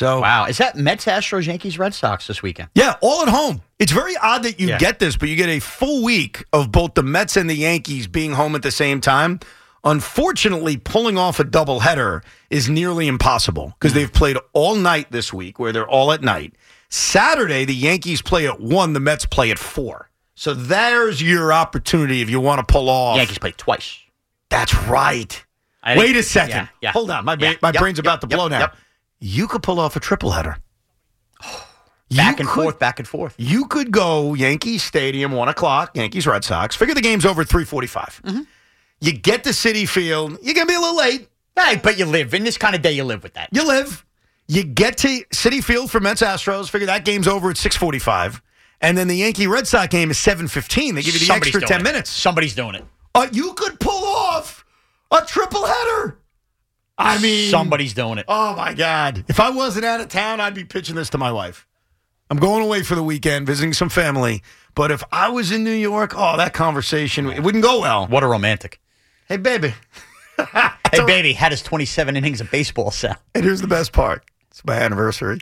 So wow. Is that Mets, Astros, Yankees, Red Sox this weekend? Yeah, all at home. It's very odd that you get this, but you get a full week of both the Mets and the Yankees being home at the same time. Unfortunately, pulling off a doubleheader is nearly impossible because they've played all night this week where they're all at night. Saturday, the Yankees play at 1, the Mets play at 4. So there's your opportunity if you want to pull off. Yankees play twice. That's right. Wait a second. Hold on. My brain's about to blow now. You could pull off a triple-header. Back and forth. You could go Yankee Stadium, 1 o'clock, Yankees, Red Sox. Figure the game's over at 3:45. Mm-hmm. You get to Citi Field. You're going to be a little late. Right, but you live. In this kind of day, you live with that. You live. You get to Citi Field for Mets Astros. Figure that game's over at 6:45. And then the Yankee Red Sox game is 7:15. They give you the extra 10 minutes. Somebody's doing it. You could pull off a triple header. I mean, somebody's doing it. Oh, my God. If I wasn't out of town, I'd be pitching this to my wife. I'm going away for the weekend, visiting some family. But if I was in New York, that conversation, it wouldn't go well. What a romantic. Hey, baby. Hey, baby, how does 27 innings of baseball sound? And here's the best part. It's my anniversary.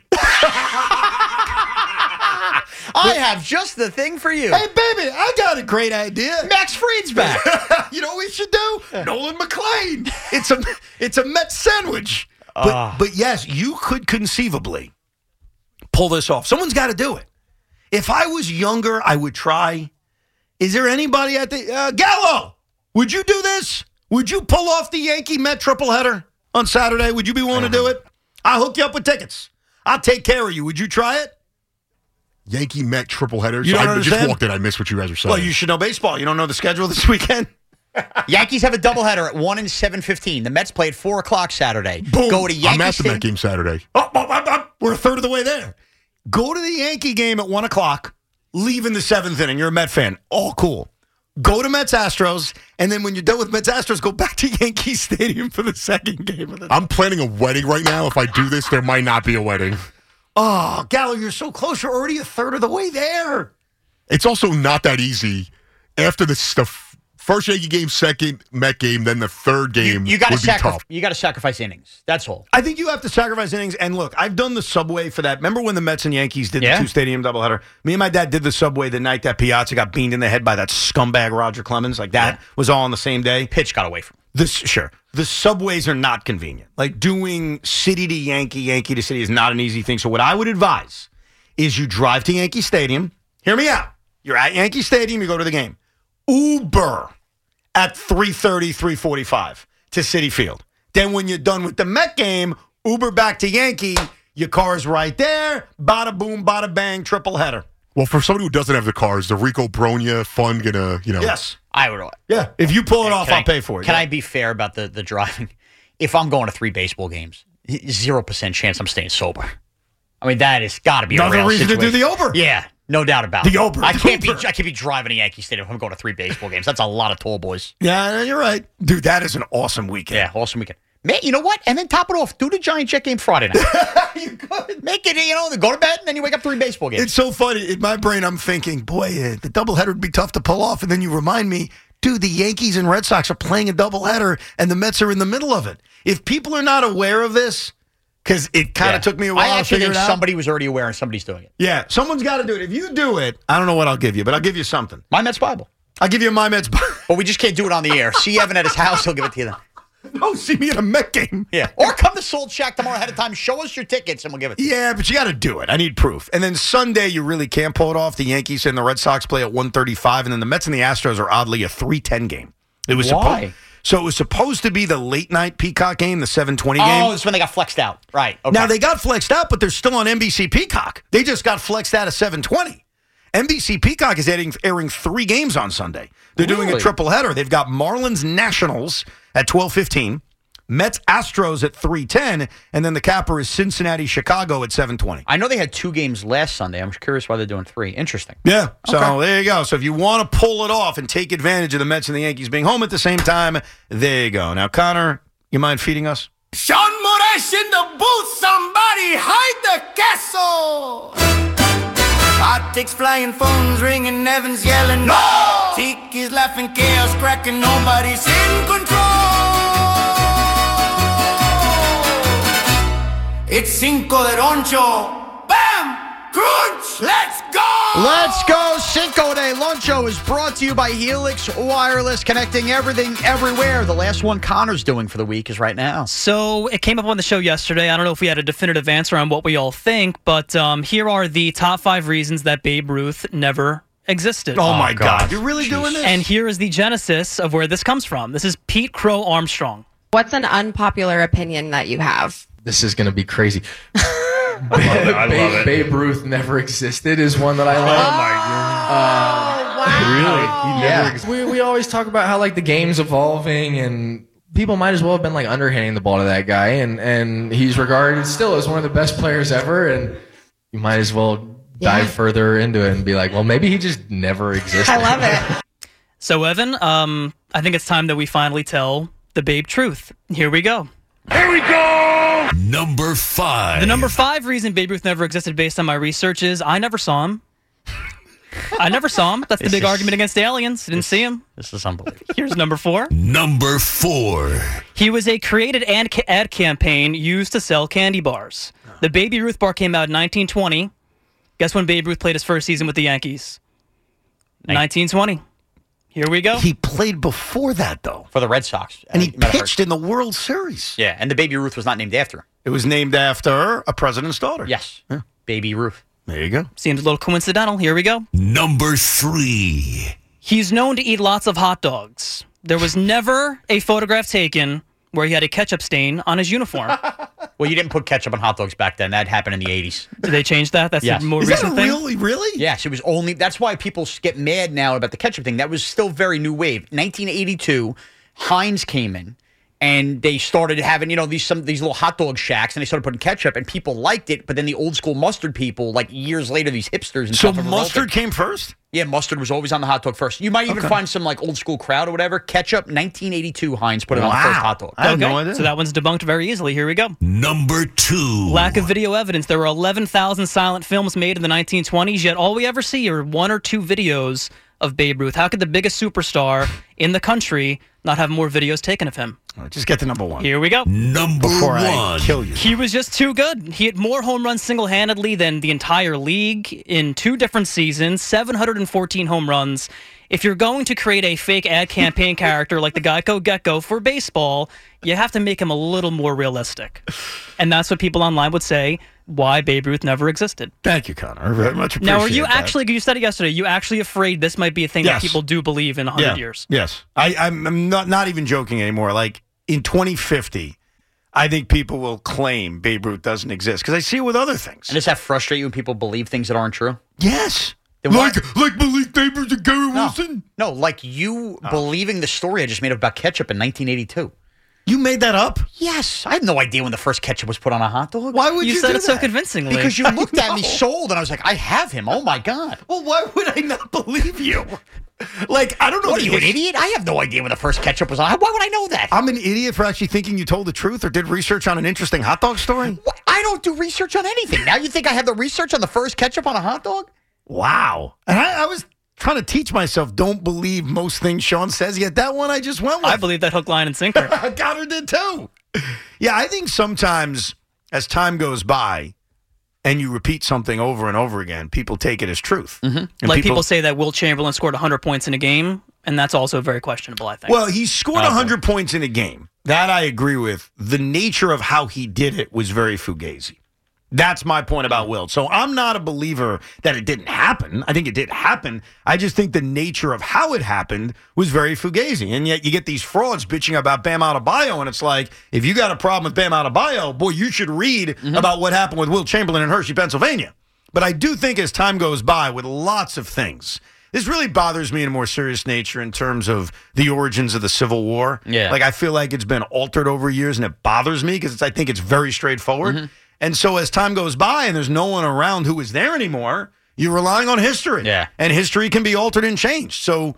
I have just the thing for you. Hey, baby, I got a great idea. Max Fried's back. You know what we should do? Nolan McLean. It's a Mets sandwich. But yes, you could conceivably pull this off. Someone's got to do it. If I was younger, I would try. Is there anybody at the Gallo? Would you do this? Would you pull off the Yankee Met tripleheader on Saturday? Would you be willing to do it? I'll hook you up with tickets. I'll take care of you. Would you try it? Yankee Met tripleheader. You don't understand? Just walked in. I missed what you guys were saying. Well, you should know baseball. You don't know the schedule this weekend? Yankees have a doubleheader at 1 and 7:15. The Mets play at 4 o'clock Saturday. Boom. Go to Yankee I'm at the Stadium. Met game Saturday. We're a third of the way there. Go to the Yankee game at 1 o'clock. Leave in the 7th inning. You're a Met fan. All cool. Go to Mets Astros, and then when you're done with Mets Astros, go back to Yankee Stadium for the second game of the I'm planning a wedding right now. If I do this, there might not be a wedding. Oh, Gallo, you're so close. You're already a third of the way there. It's also not that easy. After the first Yankee game, second Met game, then the third game you got would be tough. You got to sacrifice innings. That's all. I think you have to sacrifice innings. And look, I've done the subway for that. Remember when the Mets and Yankees did the 2-stadium doubleheader? Me and my dad did the subway the night that Piazza got beamed in the head by that scumbag Roger Clemens. Like that was all on the same day. Pitch got away from him. The subways are not convenient. Like doing city to Yankee, Yankee to city is not an easy thing. So what I would advise is you drive to Yankee Stadium. Hear me out. You're at Yankee Stadium. You go to the game. Uber at 3:30, 3:45 to Citi Field. Then when you're done with the Met game, Uber back to Yankee. Your car's right there. Bada boom, bada bang, triple header. Well, for somebody who doesn't have the car, is the Rico Bronya fund gonna, Yes. I would. Yeah. If you pull it off, I'll pay for it. Can I be fair about the driving? If I'm going to 3 baseball games, 0% chance I'm staying sober. I mean, that has got to be another a real reason situation. to do the Uber. Yeah, no doubt about it. The Uber. I can't be driving to Yankee Stadium if I'm going to 3 baseball games. That's a lot of tall boys. Yeah, you're right. Dude, that is an awesome weekend. Yeah, awesome weekend. Man, you know what? And then top it off. Do the Giant Jet game Friday night. You could. Make it, go to bed, and then you wake up 3 baseball games. It's so funny. In my brain, I'm thinking, boy, the doubleheader would be tough to pull off. And then you remind me, dude, the Yankees and Red Sox are playing a doubleheader, and the Mets are in the middle of it. If people are not aware of this, because it kind of took me a while to figure it out. Somebody was already aware, and somebody's doing it. Yeah, someone's got to do it. If you do it, I don't know what I'll give you, but I'll give you something. My Mets Bible. I'll give you my Mets Bible. But we just can't do it on the air. See Evan at his house, he'll give it to you then. No, see me at a Met game. Yeah. Or come to Salt Shack tomorrow ahead of time. Show us your tickets, and we'll give it to you. Yeah, but you got to do it. I need proof. And then Sunday, you really can't pull it off. The Yankees and the Red Sox play at 1:35, and then the Mets and the Astros are oddly a 3:10 game. It was Why? So it was supposed to be the late night Peacock game, the 7:20 game. Oh, that's when they got flexed out. Right. Okay. Now, they got flexed out, but they're still on NBC Peacock. They just got flexed out of 7:20. NBC Peacock is airing 3 games on Sunday. They're doing a tripleheader. They've got Marlins Nationals at 12:15. Mets Astros at 3:10, and then the capper is Cincinnati Chicago at 7:20. I know they had 2 games last Sunday. I'm curious why they're doing 3. Interesting. Yeah, so there you go. So if you want to pull it off and take advantage of the Mets and the Yankees being home at the same time, there you go. Now, Connor, you mind feeding us? Sean Moraes in the booth. Somebody hide the castle. Optics flying, phones ringing, Evans yelling, no! Tiki's laughing, chaos cracking, nobody's in control. It's Cinco de Roncho. Bam! Crunch! Let's go! Let's go. Cinco de Loncho is brought to you by Helix Wireless, connecting everything everywhere. The last one Connor's doing for the week is right now. So it came up on the show yesterday. I don't know if we had a definitive answer on what we all think, but here are the top 5 reasons that Babe Ruth never existed. Oh, my God. You're really doing this? And here is the genesis of where this comes from. This is Pete Crow Armstrong. What's an unpopular opinion that you have? This is going to be crazy. I love it. Babe Ruth never existed is one that I like. Oh, my God. Really? He never existed. We always talk about how like the game's evolving and people might as well have been like underhanding the ball to that guy and he's regarded still as one of the best players ever and you might as well dive further into it and be like, well, maybe he just never existed. I love it. So, Evan, I think it's time that we finally tell the Babe truth. Here we go. Here we go! Number 5. The number 5 reason Babe Ruth never existed based on my research is I never saw him. I never saw him. That's the big argument against aliens. Didn't see him. This is unbelievable. Here's number 4. Number 4. He was a created ad campaign used to sell candy bars. The Baby Ruth bar came out in 1920. Guess when Babe Ruth played his first season with the Yankees? 1920. Here we go. He played before that, though. For the Red Sox. And he pitched in the World Series. Yeah, and the Baby Ruth was not named after him. It was named after a president's daughter. Yes. Yeah. Baby Ruth. There you go. Seems a little coincidental. Here we go. Number 3. He's known to eat lots of hot dogs. There was never a photograph taken where he had a ketchup stain on his uniform. Well, you didn't put ketchup on hot dogs back then. That happened in the 80s. Did they change that? That's a more recent thing? Really? Yes, it was only... That's why people get mad now about the ketchup thing. That was still very new wave. 1982, Heinz came in, and they started having, these little hot dog shacks, and they started putting ketchup, and people liked it, but then the old school mustard people, like years later, these hipsters and so stuff... So mustard came first? Yeah, mustard was always on the hot dog first. You might even find some like old school crowd or whatever. Ketchup, 1982, Heinz put it on the first hot dog. I had no idea. So that one's debunked very easily. Here we go. Number 2. Lack of video evidence. There were 11,000 silent films made in the 1920s, yet all we ever see are 1 or 2 videos of Babe Ruth. How could the biggest superstar in the country not have more videos taken of him? All right, just get to number 1. Here we go. Number Before 1. I kill you. He was just too good. He hit more home runs single-handedly than the entire league in 2 different seasons, 714 home runs. If you're going to create a fake ad campaign character like the Geico Gecko for baseball, you have to make him a little more realistic. And that's what people online would say, why Babe Ruth never existed. Thank you, Connor. I very much appreciate Now, are you that. actually, you said it yesterday, you actually afraid this might be a thing that people do believe in 100 years? Yes. I'm not even joking anymore. Like, in 2050, I think people will claim Babe Ruth doesn't exist because I see it with other things. And does that frustrate you when people believe things that aren't true? Yes. Like Malik Neighbors and Gary Wilson? No, like you believing the story I just made up about ketchup in 1982. You made that up? Yes. I had no idea when the first ketchup was put on a hot dog. Why would you said do it so that? convincingly. Because you looked at me sold, and I was like, I have him. Oh, my God. Well, why would I not believe you? Like, I don't know. What, are you an idiot? I have no idea when the first ketchup was on. Why would I know that? I'm an idiot for actually thinking you told the truth or did research on an interesting hot dog story? What? I don't do research on anything. Now you think I have the research on the first ketchup on a hot dog? Wow. And I was trying to teach myself, don't believe most things Sean says, yet that one I just went with. I believe that hook, line, and sinker. Connor did too. Yeah, I think sometimes as time goes by and you repeat something over and over again, people take it as truth. Mm-hmm. Like people say that Will Chamberlain scored 100 points in a game, and that's also very questionable, I think. Well, he scored 100 points in a game. That I agree with. The nature of how he did it was very fugazi. That's my point about Wilt. So I'm not a believer that it didn't happen. I think it did happen. I just think the nature of how it happened was very fugazi. And yet you get these frauds bitching about Bam Adebayo, and it's like, if you got a problem with Bam Adebayo, boy, you should read about what happened with Wilt Chamberlain in Hershey, Pennsylvania. But I do think as time goes by with lots of things, this really bothers me in a more serious nature in terms of the origins of the Civil War. Yeah. Like, I feel like it's been altered over years, and it bothers me because I think it's very straightforward. And so as time goes by and there's no one around who is there anymore, you're relying on history. Yeah. And history can be altered and changed. So,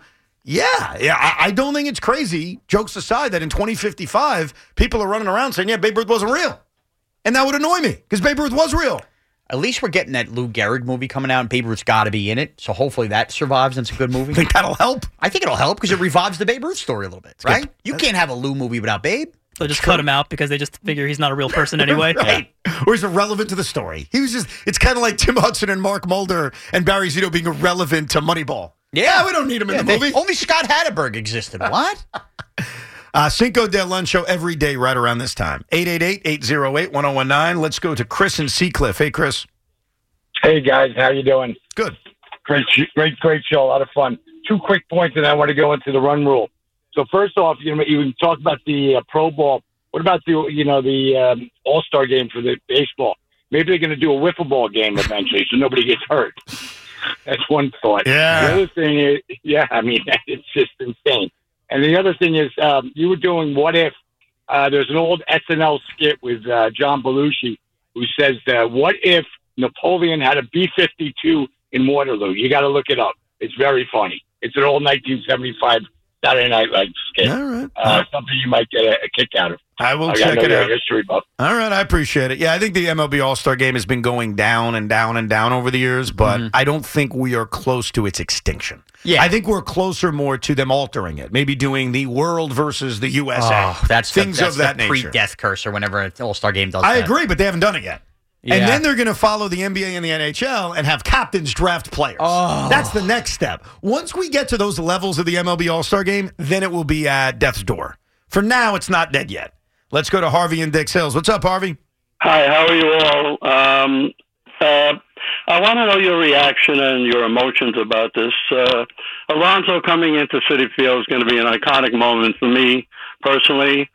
I don't think it's crazy, jokes aside, that in 2055, people are running around saying, Babe Ruth wasn't real. And that would annoy me because Babe Ruth was real. At least we're getting that Lou Gehrig movie coming out, and Babe Ruth's got to be in it. So hopefully that survives and it's a good movie. Think that'll help? I think it'll help because it revives the Babe Ruth story a little bit, right? You can't have a Lou movie without Babe. So just cut him out because they just figure he's not a real person anyway. Right. Or he's irrelevant to the story. He was just, it's kind of like Tim Hudson and Mark Mulder and Barry Zito being irrelevant to Moneyball. Yeah, we don't need him in the movie. Only Scott Hatterberg existed. What? Cinco de Lunch show every day right around this time. 888-808-1019. Let's go to Chris in Seacliff. Hey, Chris. Hey, guys. How you doing? Good. Great show. A lot of fun. 2 quick points, and I want to go into the run rule. So first off, you talk about the Pro Bowl. What about the All-Star game for the baseball? Maybe they're going to do a wiffle ball game eventually, so nobody gets hurt. That's one thought. Yeah. The other thing is, it's just insane. And the other thing is, you were doing What If. There's an old SNL skit with John Belushi who says, what if Napoleon had a B-52 in Waterloo? You got to look it up. It's very funny. It's an old 1975 Saturday Night Live skit. All right. Something you might get a kick out of. I will check it out. History buff. All right, I appreciate it. Yeah, I think the MLB All-Star Game has been going down and down and down over the years, but I don't think we are close to its extinction. Yeah. I think we're closer more to them altering it, maybe doing the World versus the USA. Oh, that's things that's of that the nature. Pre-death curse or whenever an All-Star game does I that. agree, but they haven't done it yet. Yeah. And then they're going to follow the NBA and the NHL and have captains draft players. Oh. That's the next step. Once we get to those levels of the MLB All-Star Game, then it will be at death's door. For now, it's not dead yet. Let's go to Harvey in Dix Hills. What's up, Harvey? Hi, how are you all? I want to know your reaction and your emotions about this. Alonso coming into Citi Field is going to be an iconic moment for me personally.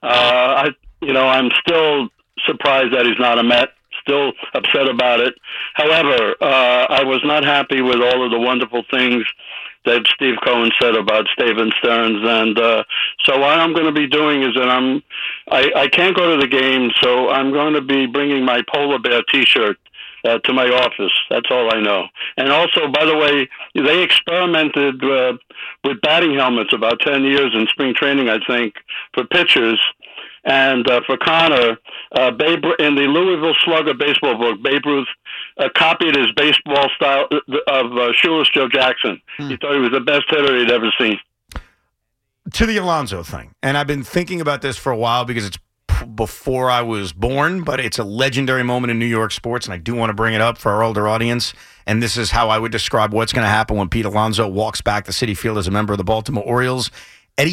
I'm still surprised that he's not a Met. Still upset about it. However, I was not happy with all of the wonderful things that Steve Cohen said about Steven Stearns, and so what I'm going to be doing is that I can't go to the game, so I'm going to be bringing my polar bear T-shirt to my office. That's all I know. And also, by the way, they experimented with batting helmets about 10 years in spring training, I think, for pitchers. And for Connor, in the Louisville Slugger baseball book, Babe Ruth copied his baseball style of Shoeless Joe Jackson. He thought he was the best hitter he'd ever seen. To the Alonso thing, and I've been thinking about this for a while because it's before I was born, but it's a legendary moment in New York sports, and I do want to bring it up for our older audience. And this is how I would describe what's going to happen when Pete Alonso walks back to Citi Field as a member of the Baltimore Orioles. Eddie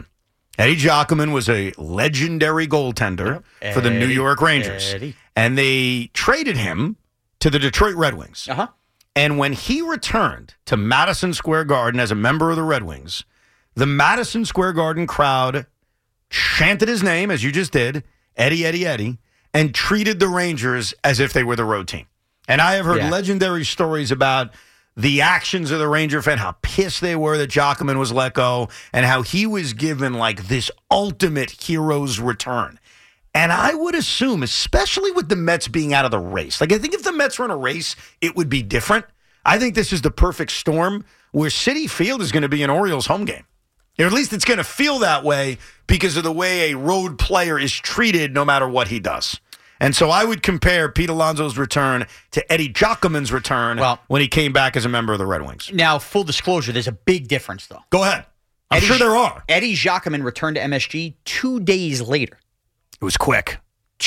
Giacomin was a legendary goaltender for the New York Rangers. And they traded him to the Detroit Red Wings. And when he returned to Madison Square Garden as a member of the Red Wings, the Madison Square Garden crowd chanted his name, as you just did, Eddie, Eddie, Eddie, and treated the Rangers as if they were the road team. And I have heard legendary stories about the actions of the Ranger fan, how pissed they were that Giacomin was let go, and how he was given like this ultimate hero's return. And I would assume, especially with the Mets being out of the race, like I think if the Mets were in a race, it would be different. I think this is the perfect storm where Citi Field is going to be an Orioles home game. Or at least it's going to feel that way because of the way a road player is treated no matter what he does. And so I would compare Pete Alonso's return to Eddie Giacomin's return when he came back as a member of the Red Wings. Now, full disclosure, there's a big difference, though. Go ahead. I'm sure there are. Eddie Giacomin returned to MSG 2 days later. It was quick.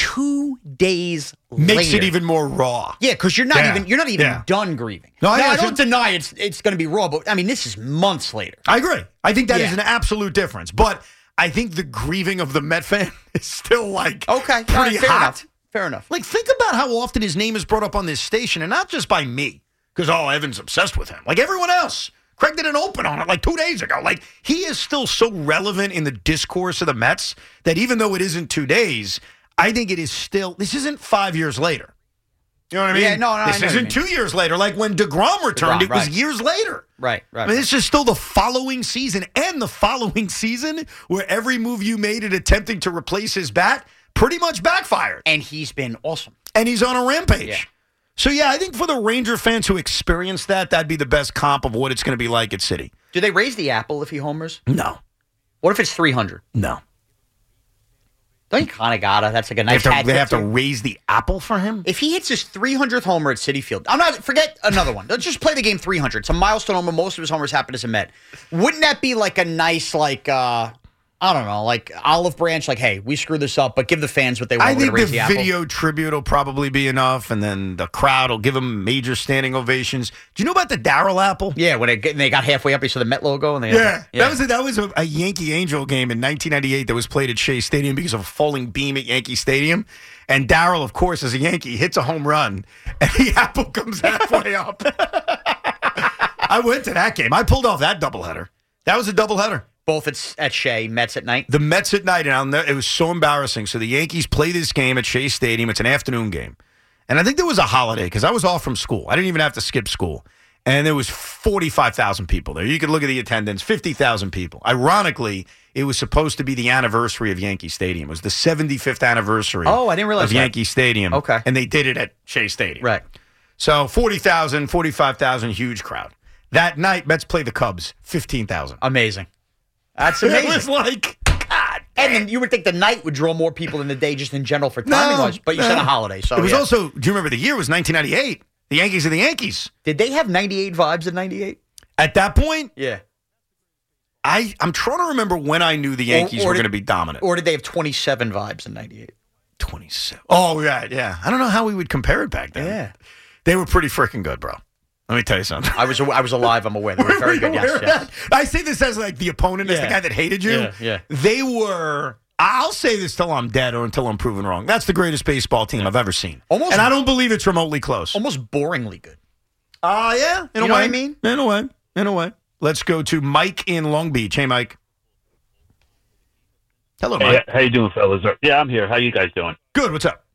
2 days Makes later. it even more raw. Yeah, because you're not even done grieving. No, I don't deny it's going to be raw, but I mean, this is months later. I agree. I think that is an absolute difference. But I think the grieving of the Met fan is still like pretty hot. Fair enough. Like, think about how often his name is brought up on this station, and not just by me, because, Evan's obsessed with him. Like everyone else. Craig did an open on it like 2 days ago. Like, he is still so relevant in the discourse of the Mets that even though it isn't 2 days, I think it is still, this isn't 5 years later. You know what I mean? Yeah, no, this isn't 2 years later. Like when DeGrom returned, it was years later. Right. I mean, this is still the following season, and the following season where every move you made in attempting to replace his bat pretty much backfired. And he's been awesome. And he's on a rampage. Yeah. So, I think for the Ranger fans who experience that'd be the best comp of what it's going to be like at Citi. Do they raise the apple if he homers? No. What if it's 300? No. Don't you kind of gotta? That's like a nice hat. They have to raise the apple for him? If he hits his 300th homer at Citi Field, forget another one. Let's just play the game 300. It's a milestone homer. Most of his homers happen as a Met. Wouldn't that be like a nice, I don't know, like olive branch, like, hey, we screwed this up, but give the fans what they want. I think raise the apple. video tribute will probably be enough, and then the crowd will give them major standing ovations. Do you know about the Darryl apple? Yeah, when they got halfway up, you saw the Met logo, and that was a Yankee Angel game in 1998 that was played at Shea Stadium because of a falling beam at Yankee Stadium. And Darryl, of course, as a Yankee, hits a home run, and the apple comes halfway up. I went to that game. I pulled off that doubleheader. That was a doubleheader. Both at Shea, Mets at night. The Mets at night, and it was so embarrassing. So the Yankees play this game at Shea Stadium. It's an afternoon game. And I think there was a holiday because I was off from school. I didn't even have to skip school. And there was 45,000 people there. You could look at the attendance, 50,000 people. Ironically, it was supposed to be the anniversary of Yankee Stadium. It was the 75th anniversary I didn't realize of that. Yankee Stadium. Okay. And they did it at Shea Stadium. Right. So 40,000, 45,000, huge crowd. That night, Mets played the Cubs, 15,000. Amazing. That's amazing. It was like, God. And then you would think the night would draw more people than the day just in general for timing-wise, but you said a holiday. So it was also, do you remember the year? It was 1998. The Yankees are the Yankees. Did they have 98 vibes in 98? At that point? Yeah. I'm trying to remember when I knew the Yankees were going to be dominant. Or did they have 27 vibes in 98? 27. Oh, yeah. I don't know how we would compare it back then. Yeah. They were pretty freaking good, bro. Let me tell you something. I was alive. I'm aware. They were very good. Yes. I say this as like the opponent, as the guy that hated you. Yeah. They were. I'll say this till I'm dead or until I'm proven wrong. That's the greatest baseball team I've ever seen. Almost, and I don't believe it's remotely close. Almost boringly good. Yeah. In a way. Know what I mean? In a way. Let's go to Mike in Long Beach. Hey, Mike. Hello, Mike. Hey, how you doing, fellas? Yeah, I'm here. How you guys doing? Good. What's up?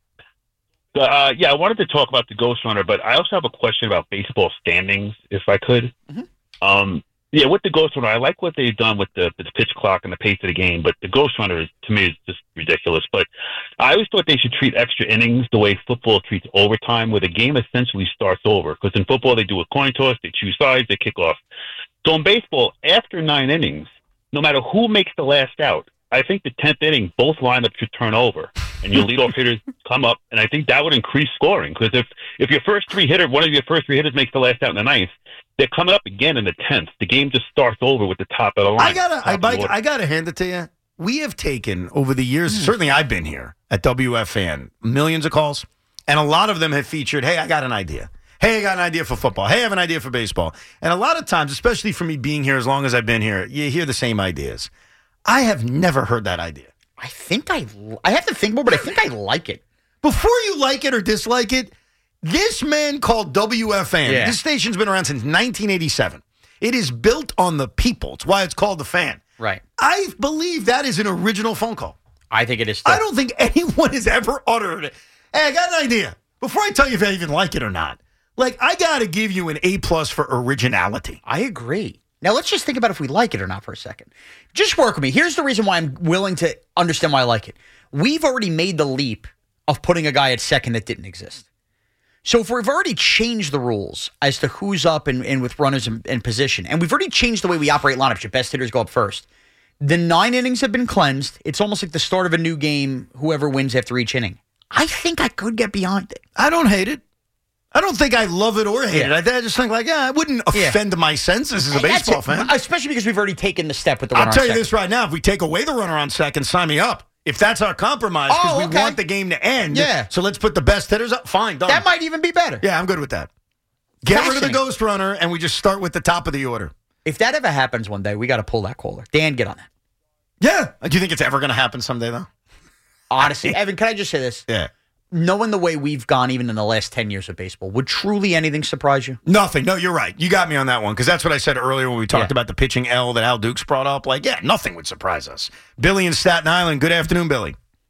I wanted to talk about the Ghost Runner, but I also have a question about baseball standings, if I could. Mm-hmm. With the Ghost Runner, I like what they've done with the pitch clock and the pace of the game, but the Ghost Runner, to me, is just ridiculous. But I always thought they should treat extra innings the way football treats overtime, where the game essentially starts over. Because in football, they do a coin toss, they choose sides, they kick off. So in baseball, after 9 innings, no matter who makes the last out, I think the 10th inning, both lineups should turn over, and your leadoff hitters come up, and I think that would increase scoring. Because if your one of your first three hitters makes the last out in the 9th, they're coming up again in the 10th. The game just starts over with the top of the line. I gotta hand it to you. We have taken over the years. Certainly, I've been here at WFAN, millions of calls, and a lot of them have featured. Hey, I got an idea. Hey, I got an idea for football. Hey, I have an idea for baseball. And a lot of times, especially for me being here as long as I've been here, you hear the same ideas. I have never heard that idea. I think I have to think more, but I think I like it. Before you like it or dislike it, this man called WFAN, this station's been around since 1987. It is built on the people. It's why it's called The Fan. Right. I believe that is an original phone call. I think it is too. I don't think anyone has ever uttered it. Hey, I got an idea. Before I tell you if I even like it or not, I got to give you an A+ for originality. I agree. Now, let's just think about if we like it or not for a second. Just work with me. Here's the reason why I'm willing to understand why I like it. We've already made the leap of putting a guy at second that didn't exist. So if we've already changed the rules as to who's up and with runners in position, and we've already changed the way we operate lineups, your best hitters go up first, the 9 innings have been cleansed. It's almost like the start of a new game, whoever wins after each inning. I think I could get behind it. I don't hate it. I don't think I love it or hate it. I just think I wouldn't offend my senses as a baseball fan. Especially because we've already taken the step with the runner I'll tell on you second. this right now. If we take away the runner on second, sign me up. If that's our compromise, because we want the game to end. Yeah. So let's put the best hitters up. Fine, done. That might even be better. Yeah, I'm good with that. Get rid of the Ghost Runner, and we just start with the top of the order. If that ever happens one day, we got to pull that caller. Dan, get on that. Yeah. Do you think it's ever going to happen someday, though? Honestly, Evan, can I just say this? Yeah. Knowing the way we've gone even in the last 10 years of baseball, would truly anything surprise you? Nothing. No, you're right. You got me on that one, because that's what I said earlier when we talked about the pitching L that Al Dukes brought up. Nothing would surprise us. Billy in Staten Island. Good afternoon, Billy.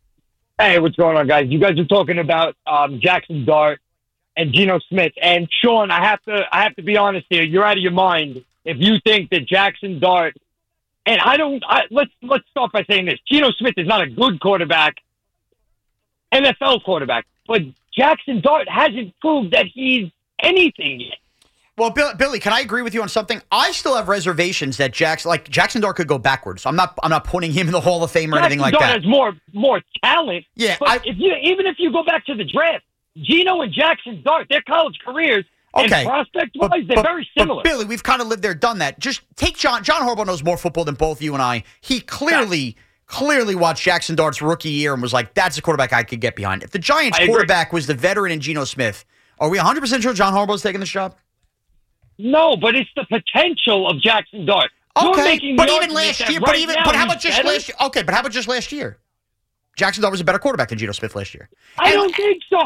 Hey, what's going on, guys? You guys are talking about Jackson Dart and Geno Smith. And Sean, I have to be honest here. You're out of your mind if you think that Jackson Dart and let's start by saying this. Geno Smith is not a good quarterback, NFL quarterback, but Jackson Dart hasn't proved that he's anything yet. Well, Billy, can I agree with you on something? I still have reservations that Jackson Dart could go backwards. I'm not putting him in the Hall of Fame or anything like that. Jackson Dart has more talent. Yeah, but even if you go back to the draft, Geno and Jackson Dart, their college careers, and prospect-wise, they're very similar. But Billy, we've kind of lived there, done that. Just take John Harbaugh knows more football than both you and I. He clearly clearly watched Jackson Dart's rookie year and was like, that's a quarterback I could get behind. If the Giants quarterback was the veteran and Geno Smith, are we 100% sure John Harbaugh's taking this job? No, but it's the potential of Jackson Dart. Okay, but even last year, but how about just last year? Okay, but how about just last year? Jackson Dart was a better quarterback than Geno Smith last year. I don't think so.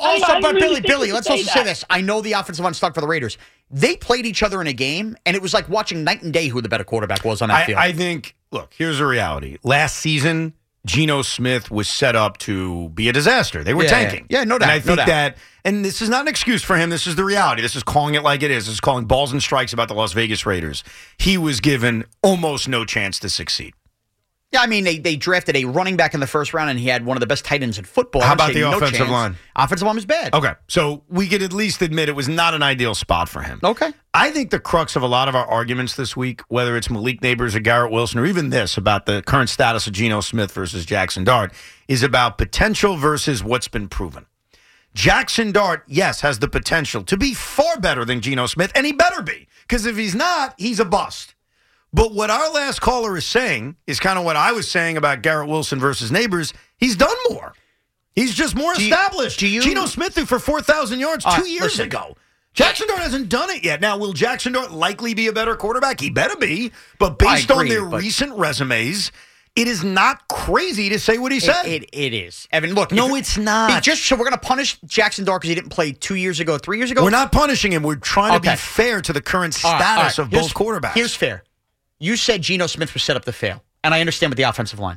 Billy, let's also say this. I know the offensive line stuck for the Raiders. They played each other in a game, and it was like watching night and day who the better quarterback was on that field. I think, look, here's the reality. Last season, Geno Smith was set up to be a disaster. They were tanking. Yeah, no doubt. And I think that, and this is not an excuse for him. This is the reality. This is calling it like it is. This is calling balls and strikes about the Las Vegas Raiders. He was given almost no chance to succeed. Yeah, I mean, they drafted a running back in the first round, and he had one of the best tight ends in football. How about the offensive line? Offensive line was bad. Okay, so we could at least admit it was not an ideal spot for him. Okay. I think the crux of a lot of our arguments this week, whether it's Malik Neighbors or Garrett Wilson, or even this about the current status of Geno Smith versus Jackson Dart, is about potential versus what's been proven. Jackson Dart, yes, has the potential to be far better than Geno Smith, and he better be, because if he's not, he's a bust. But what our last caller is saying is kind of what I was saying about Garrett Wilson versus Neighbors. He's done more. He's just more established. Geno Smith threw for 4,000 yards 2 years ago. Jackson Dart hasn't done it yet. Now, will Jackson Dart likely be a better quarterback? He better be. But based on their recent resumes, it is not crazy to say what he said. It is. Evan, look. No, it's not. So we're going to punish Jackson Dart because he didn't play 2 years ago, 3 years ago? We're not punishing him. We're trying to be fair to the current status of both quarterbacks. Here's fair. You said Geno Smith was set up to fail, and I understand with the offensive line.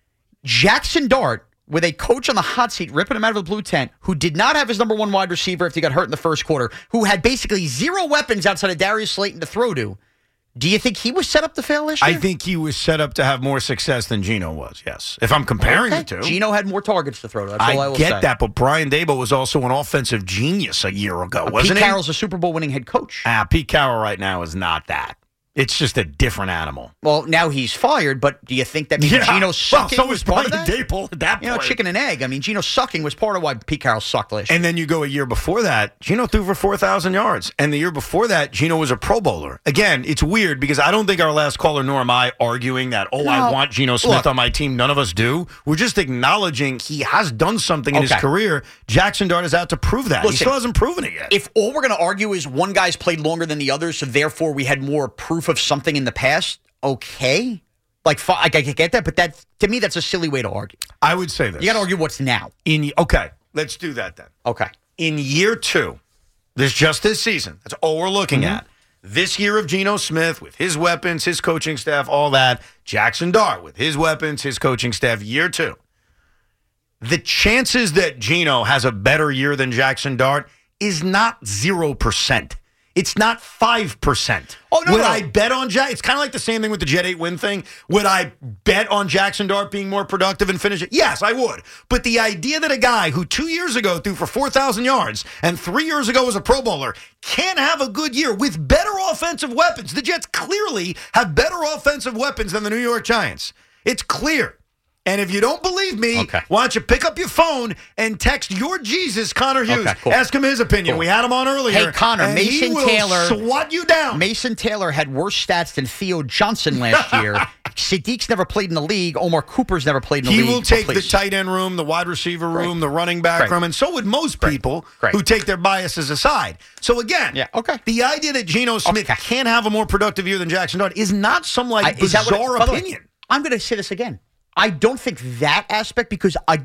Jackson Dart, with a coach on the hot seat ripping him out of the blue tent, who did not have his number one wide receiver if he got hurt in the first quarter, who had basically zero weapons outside of Darius Slayton to throw to, do you think he was set up to fail this year? I think he was set up to have more success than Geno was, yes. If I'm comparing the two. Geno had more targets to throw to. That's all I will say. I get that, but Brian Daboll was also an offensive genius a year ago, wasn't he? Pete Carroll's a Super Bowl winning head coach. Pete Carroll right now is not that. It's just a different animal. Well, now he's fired, but do you think that maybe Geno sucking was part of that? Daboll at that point. Chicken and egg. I mean, Geno sucking was part of why Pete Carroll sucked last year. And then you go a year before that, Geno threw for 4,000 yards. And the year before that, Geno was a Pro Bowler. Again, it's weird because I don't think our last caller, nor am I, arguing that, I want Geno Smith on my team. None of us do. We're just acknowledging he has done something in his career. Jackson Dart is out to prove that. Listen, he still hasn't proven it yet. If all we're going to argue is one guy's played longer than the other, so therefore we had more proof of something in the past, okay. I get that, but that to me, that's a silly way to argue. I would say this. You got to argue what's now. Okay, let's do that then. Okay. In year two, this season, that's all we're looking at. This year of Geno Smith with his weapons, his coaching staff, all that. Jackson Dart with his weapons, his coaching staff, year two. The chances that Geno has a better year than Jackson Dart is not 0%. It's not 5%. Oh, no, Would I bet on Jack? It's kind of like the same thing with the Jet 8 win thing. Would I bet on Jackson Dart being more productive and finish it? Yes, I would. But the idea that a guy who 2 years ago threw for 4,000 yards and 3 years ago was a Pro Bowler can have a good year with better offensive weapons. The Jets clearly have better offensive weapons than the New York Giants. It's clear. And if you don't believe me, why don't you pick up your phone and text your Jesus, Connor Hughes. Ask him his opinion. We had him on earlier. Hey, Connor, and Mason Taylor swat you down. Mason Taylor had worse stats than Theo Johnson last year. Sadiq's never played in the league. Omar Cooper's never played in the league. He will take the tight end room, the wide receiver room, the running back room, and so would most people who take their biases aside. So again, the idea that Geno Smith can't have a more productive year than Jackson Dart is not some bizarre opinion. I'm going to say this again. I don't think that aspect because I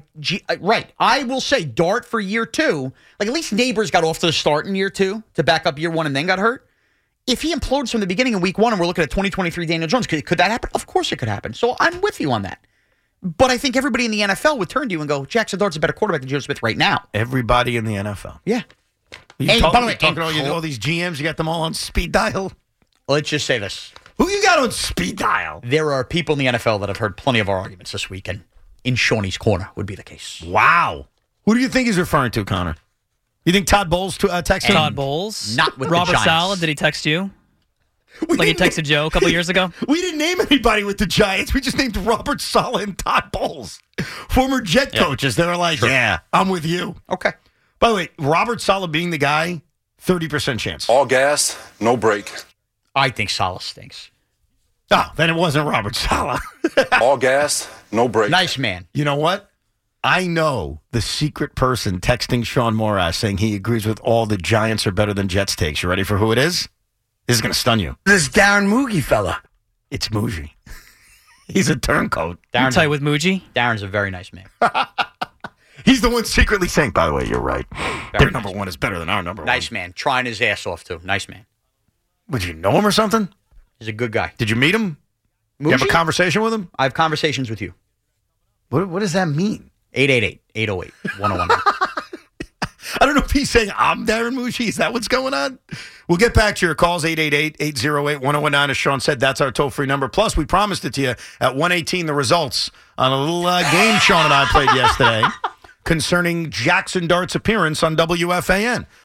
will say Dart for year two, like at least Neighbors got off to the start in year two to back up year one and then got hurt. If he implodes from the beginning of week one and we're looking at 2023 Daniel Jones, could that happen? Of course it could happen. So I'm with you on that. But I think everybody in the NFL would turn to you and go, Jackson Dart's a better quarterback than Geno Smith right now. Everybody in the NFL. Yeah. Talking to all these GMs, you got them all on speed dial? Let's just say this. Who you got on speed dial? There are people in the NFL that have heard plenty of our arguments this week, and in Shawnee's corner would be the case. Wow. Who do you think he's referring to, Connor? You think Todd Bowles texted him? Todd Bowles? Not with Robert the Giants. Saleh, did he text you? Like he texted Joe a couple years ago? We didn't name anybody with the Giants. We just named Robert Saleh and Todd Bowles. Former Jet coaches. They were like, yeah, I'm with you. Okay. By the way, Robert Saleh being the guy, 30% chance. All gas, no brake. I think Saleh stinks. Oh, then it wasn't Robert Saleh. All gas, no brakes. Nice man. You know what? I know the secret person texting Sean Morash saying he agrees with all the Giants are better than Jets takes. You ready for who it is? This is going to stun you. This Darren Moogie fella. It's Muji. He's a turncoat. You tight with Muji? Darren's a very nice man. He's the one secretly saying, by the way, you're right. Their number one is better than our number one. Nice man. Trying his ass off, too. Nice man. Would you know him or something? He's a good guy. Did you meet him? You have a conversation with him? I have conversations with you. What does that mean? 888-808-1019. I don't know if he's saying I'm Darren Muji. Is that what's going on? We'll get back to your calls, 888-808-1019. As Sean said, that's our toll-free number. Plus, we promised it to you at 118, the results on a little game Sean and I played yesterday concerning Jackson Dart's appearance on WFAN.